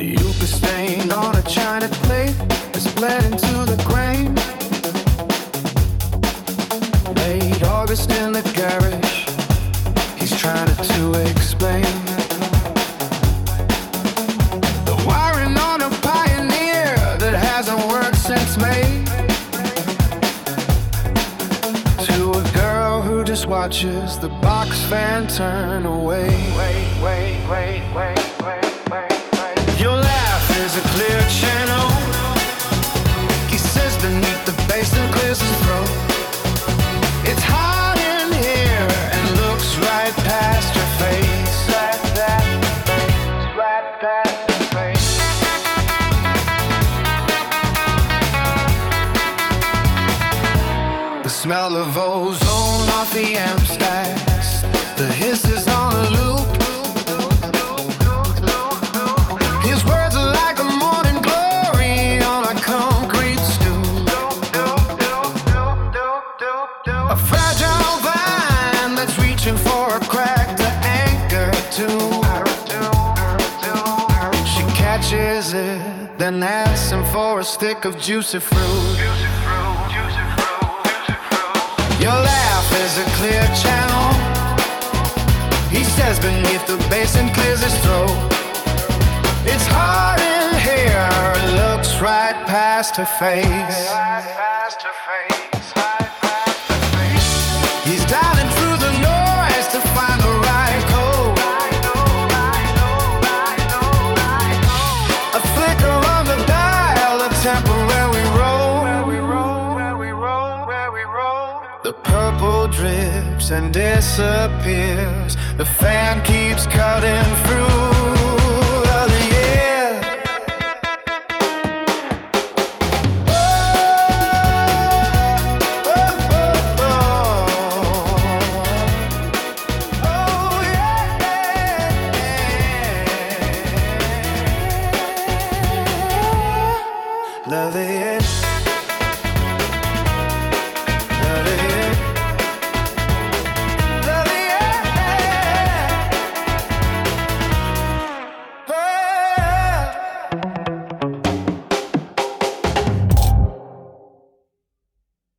Yucca stain on a china plate is bled into the grain. Late August in the garage, he's trying to explain. The wiring on a Pioneer that hasn't worked since May. To a girl who just watches the box fan turn away. Your laugh is a clear channel, he says beneath the basin clears his throat. It's hot in here and looks right past your face. Right past your face. The smell of ozone off the amp stacks, the hisses on a loop. His words are like a morning glory on a concrete stoop. A fragile vine that's reaching for a crack to anchor to. She catches it, then asks him for a stick of juicy fruit. Your laugh is a clear channel, he says beneath the basin clears his throat. It's hard in here, it looks right past her face. He's dialing through the noise to find the right code. A flicker on the dial, a temporary roll. The purple drips and disappears. The fan keeps cutting.